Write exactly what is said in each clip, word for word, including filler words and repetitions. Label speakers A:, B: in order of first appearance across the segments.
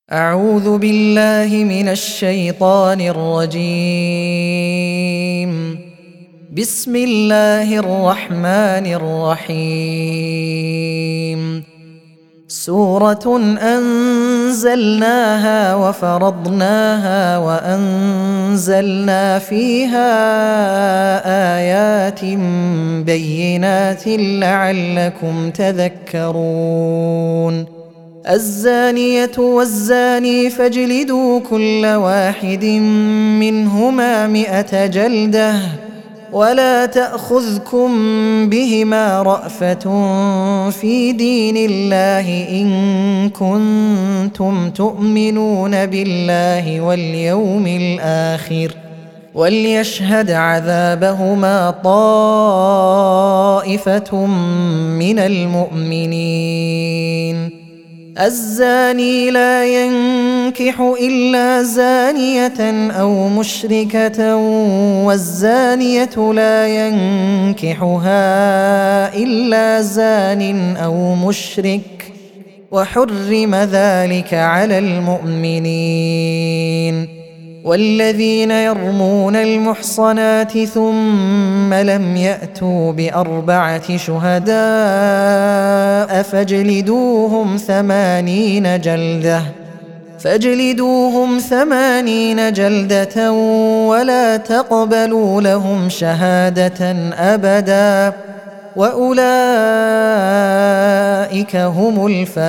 A: أعوذ بالله من الشيطان الرجيم. بسم الله الرحمن الرحيم. سورة أنزلناها وفرضناها وأنزلنا فيها آيات بينات لعلكم تذكرون. الزانية والزاني فاجلدوا كل واحد منهما مئة جلدة ولا تأخذكم بهما رأفة في دين الله إن كنتم تؤمنون بالله واليوم الآخر وليشهد عذابهما طائفة من المؤمنين. الزاني لا ينكح إلا زانية أو مشركة والزانية لا ينكحها إلا زان أو مشرك وحرم ذلك على المؤمنين. والذين يرمون المحصنات ثم لم يأتوا بأربعة شهداء فاجلدوهم ثمانين جلدة فاجلدوهم ثمانين جلدة ولا تقبلوا لهم شهادة أبدا وأولئك هم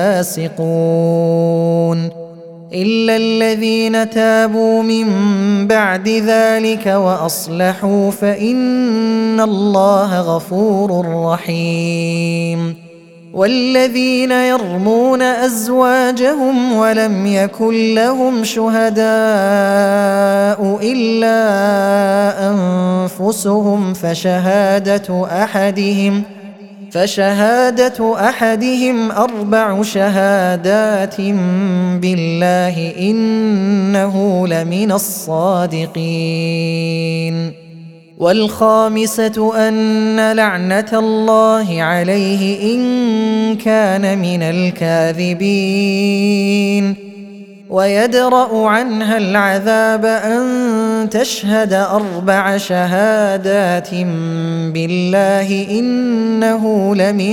A: الفاسقون. إلا الذين تابوا من بعد ذلك وأصلحوا فإن الله غفور رحيم. والذين يرمون أزواجهم ولم يكن لهم شهداء إلا أنفسهم فشهادة أحدهم فشهادة أحدهم أربع شهادات بالله إنه لمن الصادقين. والخامسة أن لعنة الله عليه إن كان من الكاذبين. ويدرأ عنها العذاب أن تشهد أربع شهادات بالله إنه لمن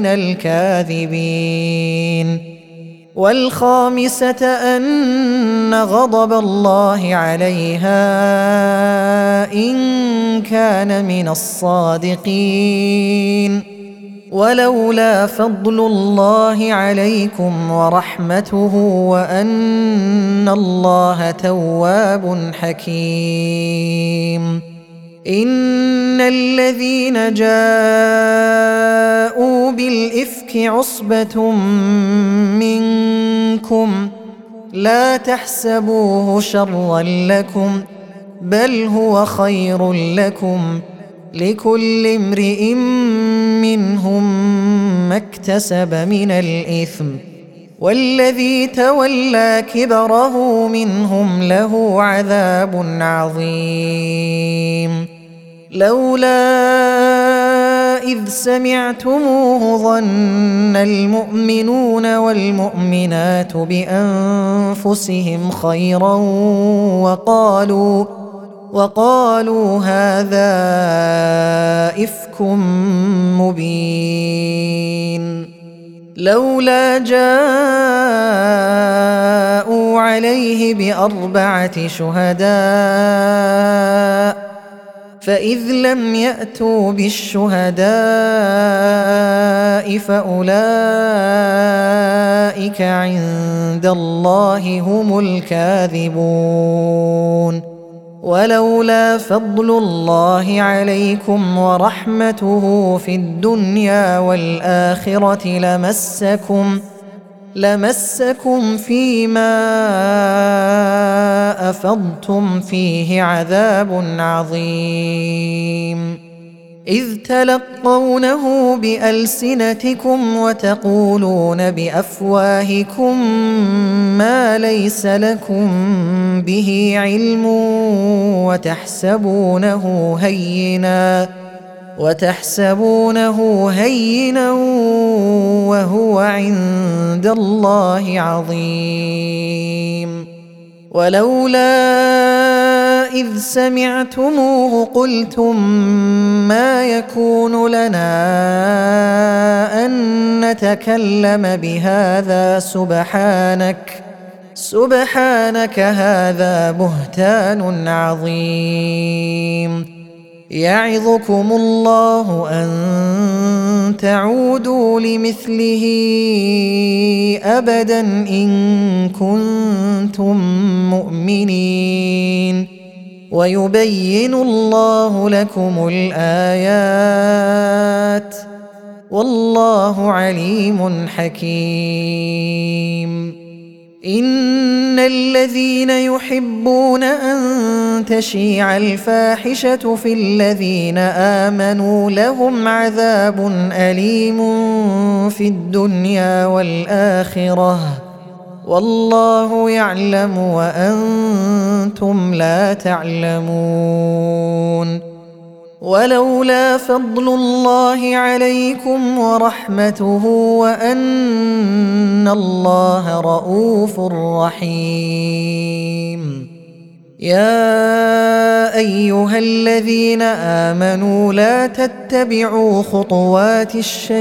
A: الكاذبين. والخامسة أن غضب الله عليها إن كان من الصادقين. ولولا فضل الله عليكم ورحمته وأن الله تواب حكيم. إن الذين جاءوا بالإفك عصبة منكم لا تحسبوه شرا لكم بل هو خير لكم لكل امرئ منهم ما اكتسب من الإثم والذي تولى كبره منهم له عذاب عظيم. لولا إذ سمعتموه ظن المؤمنون والمؤمنات بأنفسهم خيرا وقالوا وقالوا هذا إفك مبين. لولا جاءوا عليه بأربعة شهداء فإذ لم يأتوا بالشهداء فأولئك عند الله هم الكاذبون. ولولا فضل الله عليكم ورحمته في الدنيا والآخرة لمسكم لمسكم فيما أفضتم فيه عذاب عظيم. إذ تلقونه بألسنتكم وتقولون بأفواهكم ما ليس لكم به علم وتحسبونه هينا وتحسبونه هينا وهو عند الله عظيم. ولولا إذ سمعتموه قلتم ما يكون لنا أن نتكلم بهذا سبحانك سبحانك هذا بهتان عظيم يعظكم الله أن تعودوا لمثله أبدا إن كنتم مؤمنين ويبين الله لكم الآيات والله عليم حكيم إن الذين يحبون أن تشيع الفاحشة في الذين آمنوا لهم عذاب أليم في الدنيا والآخرة والله يعلم وأنتم لا تعلمون ولولا فضل الله عليكم ورحمته وأن الله رءوف رحيم يا أيها الذين آمنوا لا تتبعوا خطوات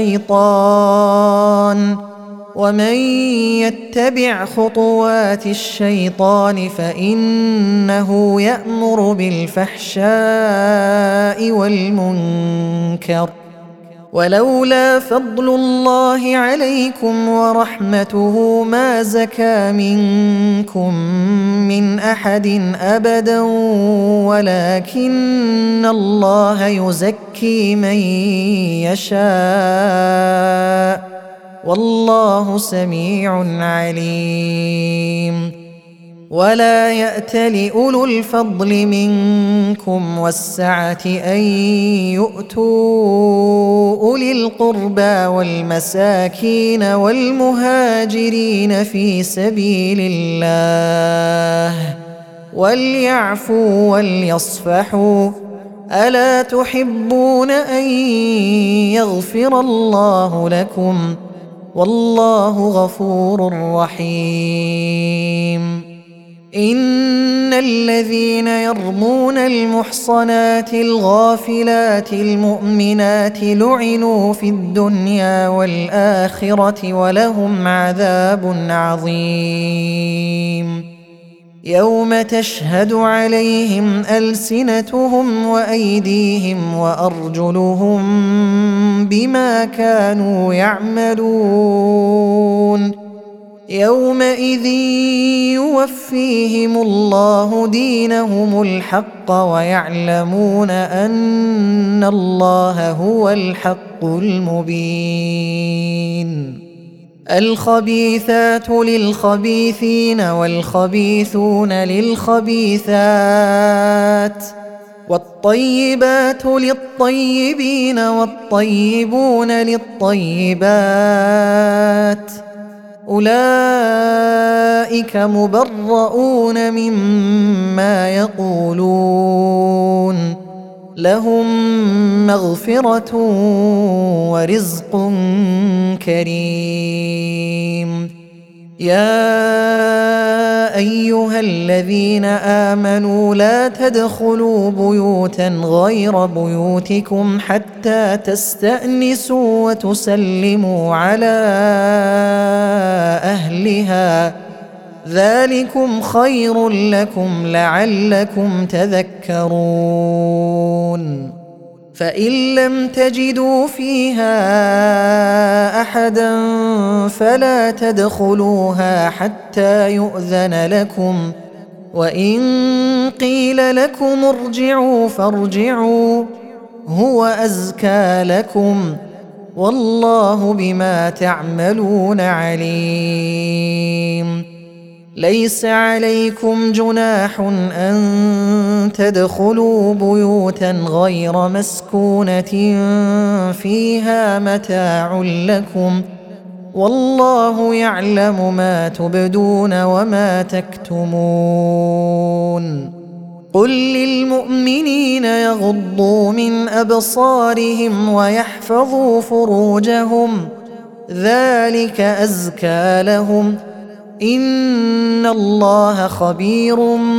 A: الشيطان ومن يتبع خطوات الشيطان فإنه يأمر بالفحشاء والمنكر ولولا فضل الله عليكم ورحمته ما زكى منكم من أحد أبدا ولكن الله يزكي من يشاء والله سميع عليم ولا يأتل أولو الفضل منكم والسعة أن يؤتوا أولي القربى والمساكين والمهاجرين في سبيل الله وليعفوا وليصفحوا ألا تحبون أن يغفر الله لكم والله غفور رحيم إن الذين يرمون المحصنات الغافلات المؤمنات لعنوا في الدنيا والآخرة ولهم عذاب عظيم يوم تشهد عليهم ألسنتهم وأيديهم وأرجلهم بما كانوا يعملون يومئذ يوفيهم الله دينهم الحق ويعلمون أن الله هو الحق المبين الخبيثات للخبيثين والخبيثون للخبيثات والطيبات للطيبين والطيبون للطيبات أولئك مبرؤون مما يقولون لهم مغفرة ورزق كريم يا أيها الذين آمنوا لا تدخلوا بيوتا غير بيوتكم حتى تستأنسوا وتسلموا على أهلها ذلكم خير لكم لعلكم تذكرون فإن لم تجدوا فيها أحدا فلا تدخلوها حتى يؤذن لكم وإن قيل لكم ارجعوا فارجعوا هو أزكى لكم والله بما تعملون عليم ليس عليكم جناح أن تدخلوا بيوتا غير مسكونة فيها متاع لكم والله يعلم ما تبدون وما تكتمون قل للمؤمنين يغضوا من أبصارهم ويحفظوا فروجهم ذلك أزكى لهم إن الله خبير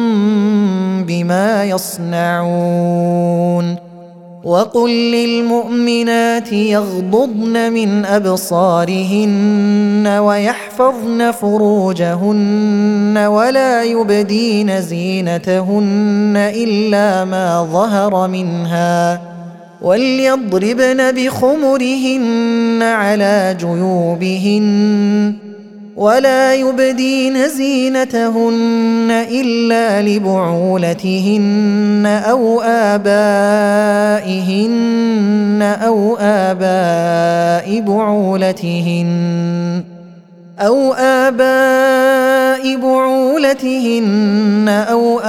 A: بما يصنعون وقل للمؤمنات يغضضن من أبصارهن ويحفظن فروجهن ولا يبدين زينتهن إلا ما ظهر منها وليضربن بخمرهن على جيوبهن ولا يبدين زينتهن إلا لبعولتهن أو آبائهن أو آباء بعولتهن أو آباء بعولتهن أو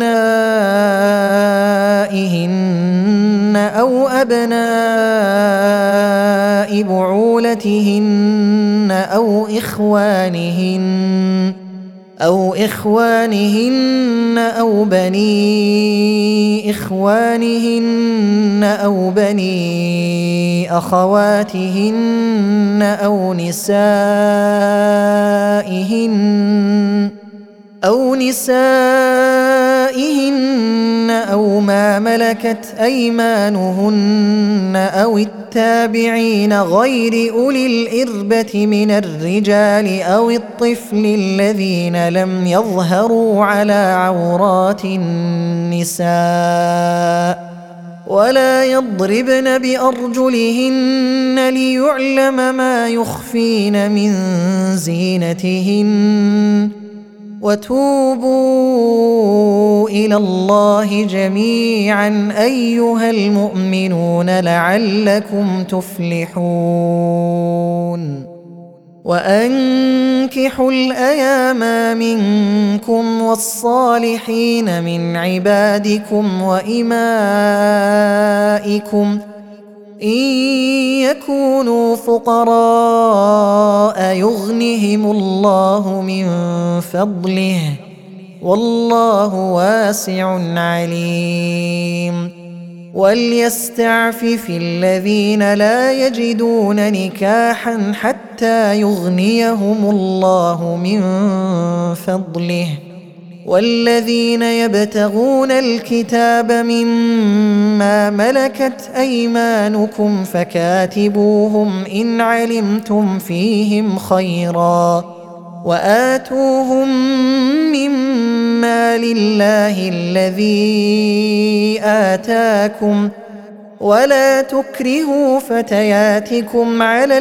A: أبنائهن أو أبناء بعولتهن أو إخوانهن أو إخوانهن أو بني إخوانهن أو بني أخواتهن أو نسائهن أو نسائهن أو ما ملكت أيمانهن أو التابعين غير أولي الإربة من الرجال أو الطفل الذين لم يظهروا على عورات النساء ولا يضربن بأرجلهن ليعلم ما يخفين من زينتهن وتوبوا إلى الله جميعا أيها المؤمنون لعلكم تفلحون وأنكحوا الأيام منكم والصالحين من عبادكم وإمائكم إن يكونوا فقراء يغنهم الله من فضله والله واسع عليم وليستعفف الذين لا يجدون نكاحا حتى يغنيهم الله من فضله والذين يبتغون الكتاب مما ملكت أيمانكم فكاتبوهم إن علمتم فيهم خيرا وآتوهم مما لله الذي آتاكم ولا تكرهوا فتياتكم على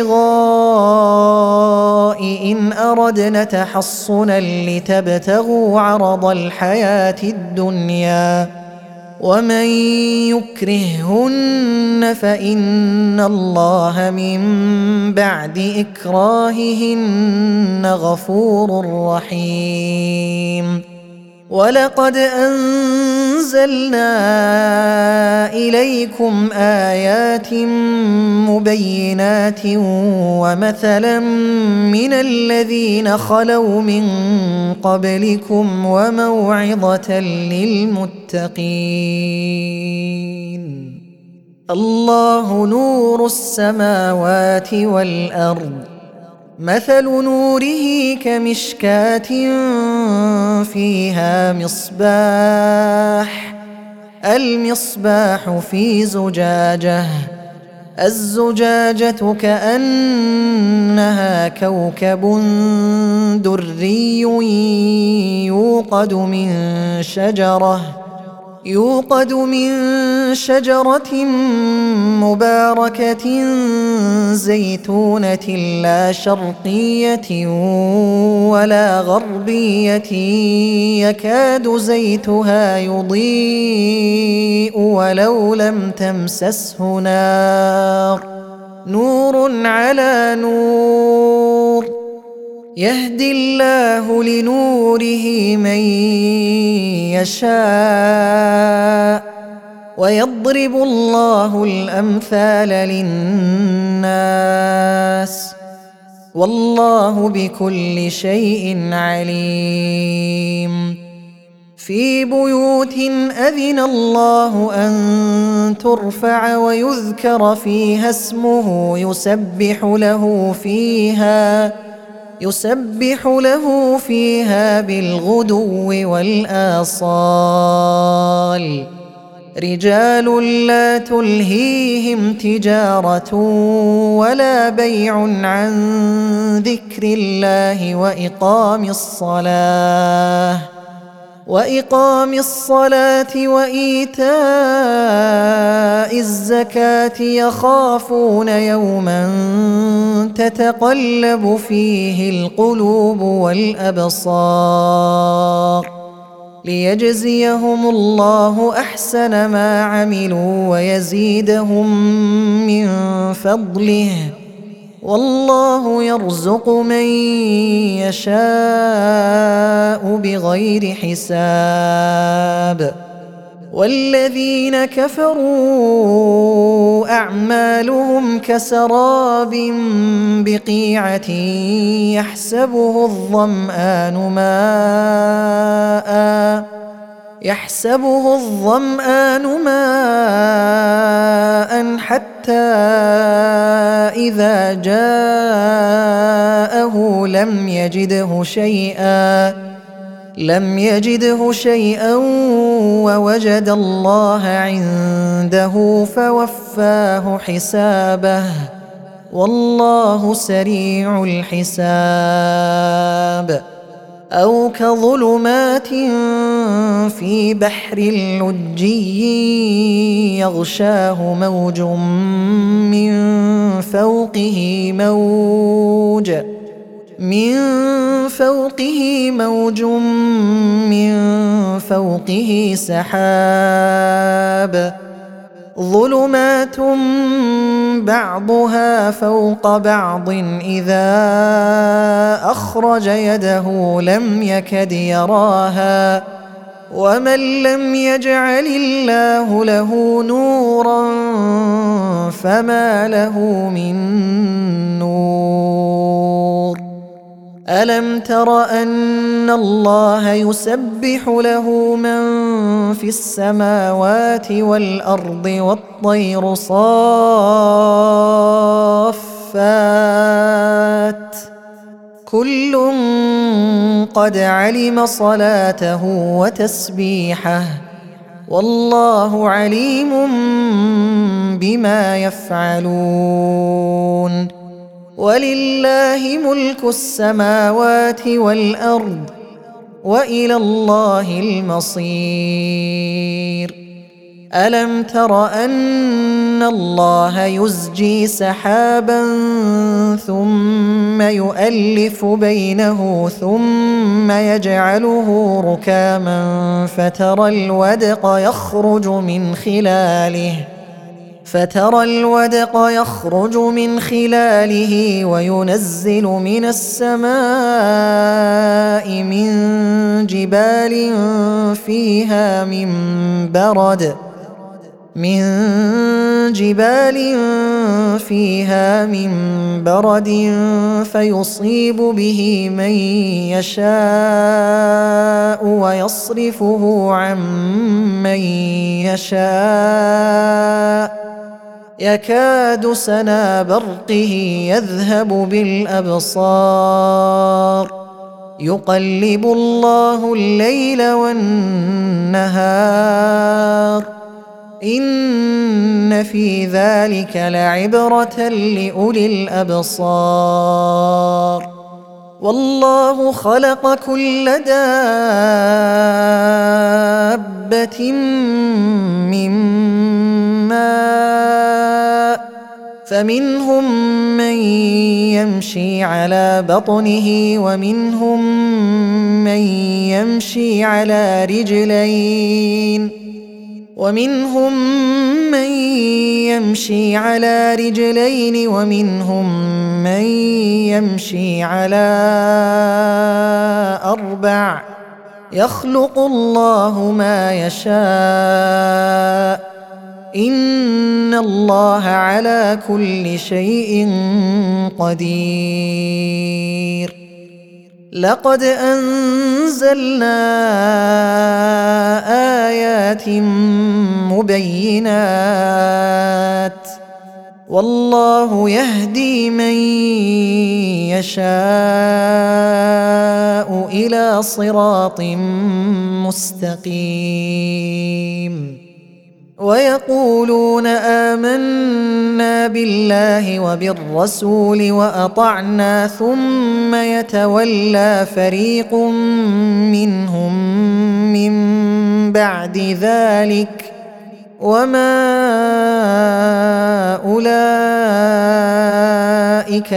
A: البغاء إن أردن تحصنا لتبتغوا عرض الحياة الدنيا ومن يكرههن فإن الله من بعد إكراههن غفور رحيم ولقد أنزلنا إليكم آيات مبينات ومثلا من الذين خلوا من قبلكم وموعظة للمتقين الله نور السماوات والأرض مثل نوره كمشكاة فيها مصباح المصباح في زجاجة الزجاجة كأنها كوكب دري يوقد من شجرة يوقد من شجرة مباركة زيتونة لا شرقية ولا غربية يكاد زيتها يضيء ولو لم تمسسه نار نور على نور يهدي الله لنوره من يشاء ويضرب الله الأمثال للناس والله بكل شيء عليم في بيوت أذن الله أن ترفع ويذكر فيها اسمه يسبح له فيها يسبح له فيها بالغدو والآصال رجال لا تلهيهم تجارة ولا بيع عن ذكر الله وإقام الصلاة وإقام الصلاة وإيتاء الزكاة يخافون يوما تتقلب فيه القلوب والأبصار ليجزيهم الله أحسن ما عملوا ويزيدهم من فضله والله يرزق من يشاء بغير حساب والذين كفروا أعمالهم كسراب بقيعة يحسبه الظمآن ماء يحسبه الظمآن ماء حتى إذا جاءه لم يجده شيئا لم يجده شيئا ووجد الله عنده فوفاه حسابه والله سريع الحساب أو كظلمات في بحر لجي يغشاه موج من فوقه موج من فوقه موج من فوقه سحاب ظلمات بعضها فوق بعض إذا أخرج يده لم يكد يراها ومن لم يجعل الله له نورا فما له من نور ألم تر أن الله يسبح له من في السماوات والأرض والطير صافات كل قد علم صلاته وتسبيحه والله عليم بما يفعلون ولله ملك السماوات والأرض وإلى الله المصير ألم تر أن الله يزجي سحابا ثم يؤلف بينه ثم يجعله ركاما فترى الودق يخرج من خلاله فترى الودق يخرج من خلاله وينزل من السماء من جبال فيها من برد من جبال فيها من برد فيصيب به من يشاء ويصرفه عن من يشاء يكاد سنا برقه يذهب بالأبصار يقلب الله الليل والنهار إن في ذلك لعبرة لأولي الأبصار والله خلق كل دابة من ماء فمنهم من يمشي على بطنه ومنهم من يمشي على رجلين ومنهم من يمشي على رجلين ومنهم من يمشي على أربع يخلق الله ما يشاء إن الله على كل شيء قدير لقد أنزلنا آيات مبينات والله يهدي من يشاء إلى صراط مستقيم. ويقولون آمنا بالله وبالرسول وأطعنا ثم يتولى فريق منهم من بعد ذلك وما أولئك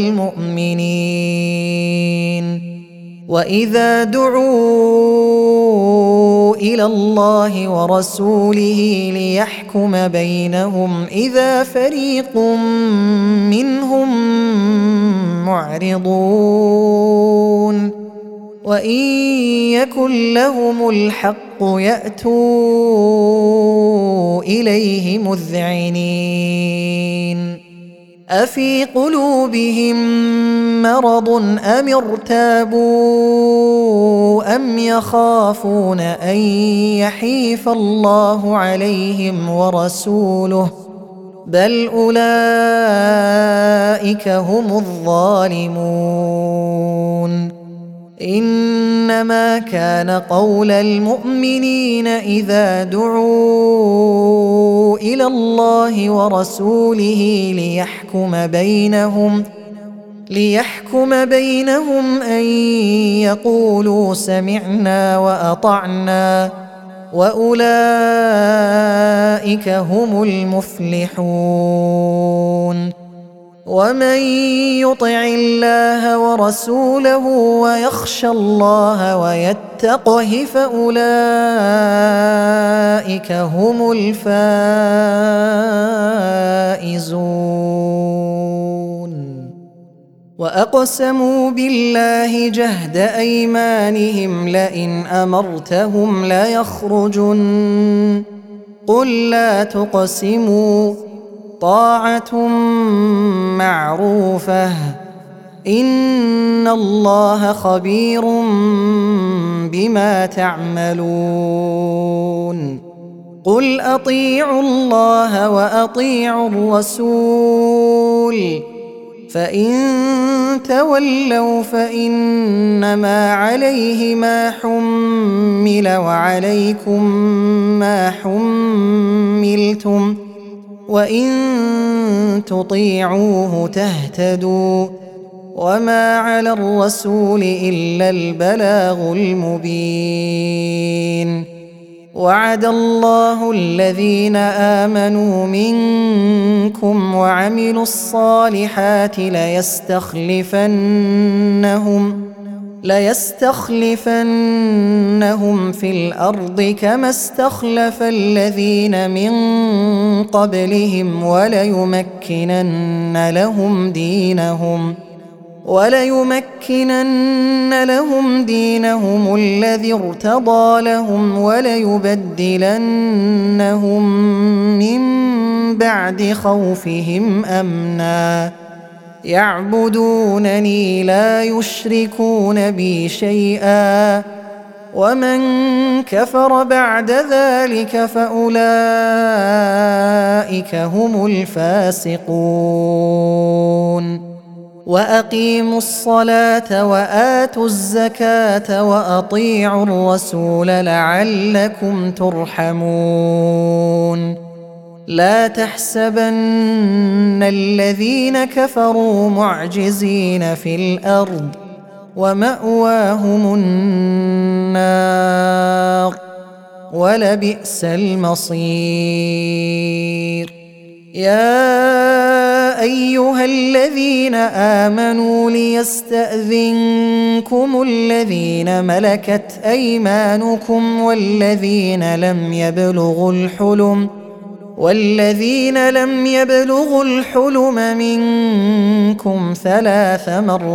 A: بالمؤمنين. وإذا دعوا إلى الله ورسوله ليحكم بينهم إذا فريق منهم معرضون. وإن يكن لهم الحق يأتوا إليه مذعنين. أفي قلوبهم مرض أم ارتابوا أم يخافون أن يحيف الله عليهم ورسوله بل أولئك هم الظالمون. إنما كان قول المؤمنين إذا دعوا إلى الله ورسوله ليحكم بينهم ليحكم بينهم أن يقولوا سمعنا وأطعنا وأولئك هم المفلحون. ومن يطع الله ورسوله ويخشى الله ويتقه فأولئك هم الفائزون. وأقسموا بالله جهد أيمانهم لئن أمرتهم ليخرجن قل لا تقسموا طاعة معروفة إن الله خبير بما تعملون. قل أطيعوا الله وأطيعوا الرسول فإن تولوا فإنما عليه ما حمل وعليكم ما حملتم وإن تطيعوه تهتدوا وما على الرسول إلا البلاغ المبين. وعد الله الذين آمنوا منكم وعملوا الصالحات ليستخلفنهم ليستخلفنهم في الأرض كما استخلف الذين من قبلهم وليمكنن لهم دينهم وليمكنن لهم دينهم الذي ارتضى لهم وليبدلنهم من بعد خوفهم أمنا يعبدونني لا يشركون بي شيئا ومن كفر بعد ذلك فأولئك هم الفاسقون. وأقيموا الصلاة وآتوا الزكاة وأطيعوا الرسول لعلكم ترحمون. لا تحسبن الذين كفروا معجزين في الأرض ومأواهم النار ولبئس المصير. يا أيها الذين آمنوا ليستأذنكم الذين ملكت أيمانكم والذين لم يبلغوا الحلم والذين لم يبلغوا الحلم منكم ثلاث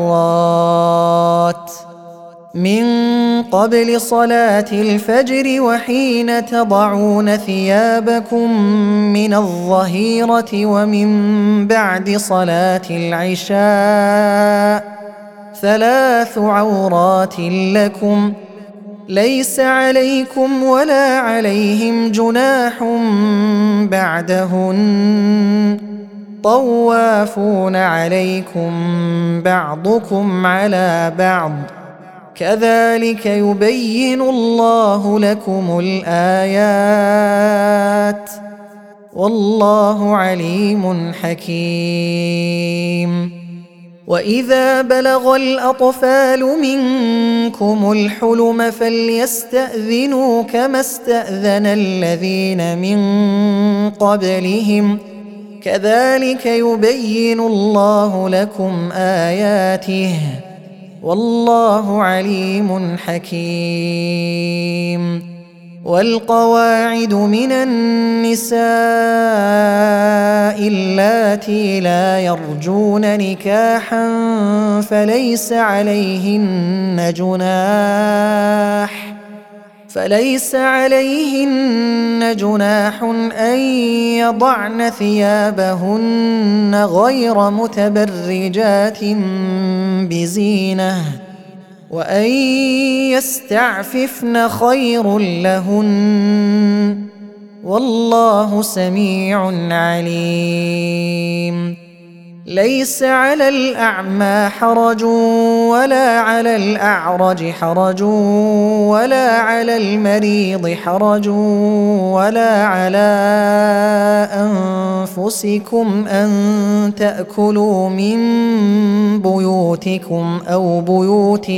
A: مرات من قبل صلاة الفجر وحين تضعون ثيابكم من الظهيرة ومن بعد صلاة العشاء ثلاث عورات لكم ليس عليكم ولا عليهم جناح بعدهن طوافون عليكم بعضكم على بعض كذلك يبين الله لكم الآيات والله عليم حكيم. وإذا بلغ الأطفال منكم الحلم فليستأذنوا كما استأذن الذين من قبلهم كذلك يبين الله لكم آياته والله عليم حكيم. والقواعد من النساء اللاتي لا يرجون نكاحا فليس عليهن جناح فليس عليهن جناح أن يضعن ثيابهن غير متبرجات بزينة وأن يستعففن خير لهن والله سميع عليم. ليس على الأعمى حرج ولا على الأعرج حرج ولا على المريض حرج ولا على أنفسكم أن تأكلوا من بيوتكم أو بيوت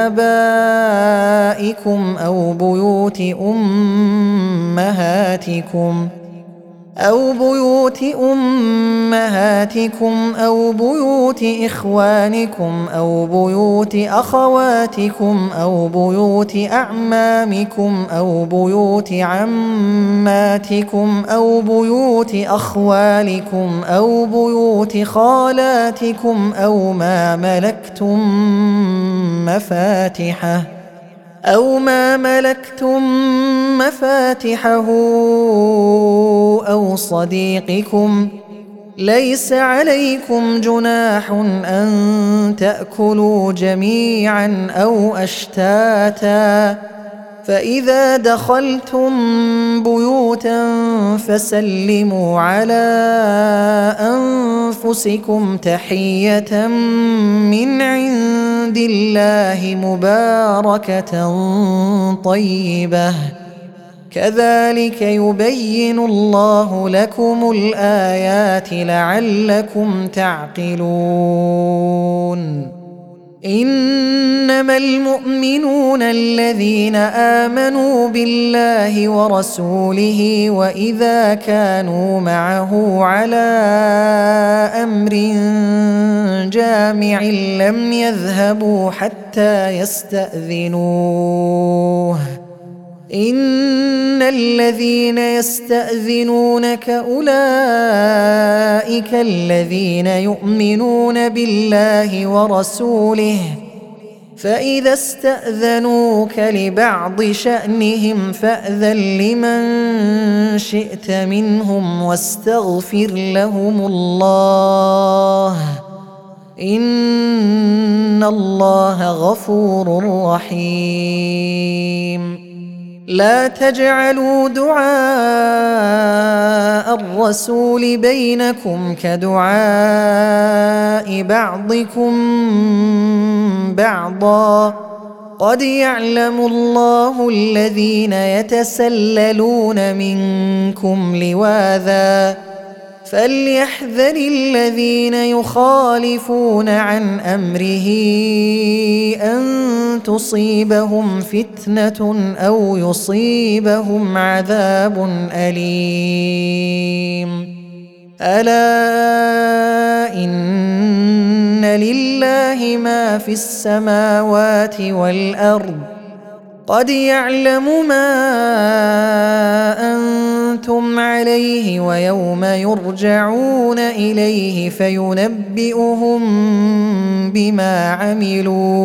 A: آبائكم أو بيوت أمهاتكم أو بيوت أمهاتكم أو بيوت إخوانكم أو بيوت أخواتكم أو بيوت أعمامكم أو بيوت عماتكم أو بيوت أخوالكم أو بيوت خالاتكم أو ما ملكتم مفاتحه أو ما ملكتم مفاتحه أو صديقكم ليس عليكم جناح أن تأكلوا جميعا أو أشتاتا فإذا دخلتم بيوتا فسلموا على أنفسكم تحية من عند الله مباركة طيبة كذلك يبين الله لكم الآيات لعلكم تعقلون. إنما المؤمنون الذين آمنوا بالله ورسوله وإذا كانوا معه على أمر جامع لم يذهبوا حتى يستأذنوه إن الذين يستأذنونك أولئك الذين يؤمنون بالله ورسوله فإذا استأذنوك لبعض شأنهم فأذن لمن شئت منهم واستغفر لهم الله إن الله غفور رحيم. لا تجعلوا دعاء الرسول بينكم كدعاء بعضكم بعضا قد يعلم الله الذين يتسللون منكم لواذا فليحذر الذين يخالفون عن أمره أن تصيبهم فتنة أو يصيبهم عذاب أليم. ألا إن لله ما في السماوات والأرض قد يعلم ما أنتم عليه ويوم يرجعون إليه فينبئهم بما عملوا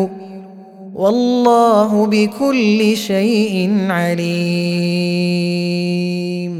A: والله بكل شيء عليم.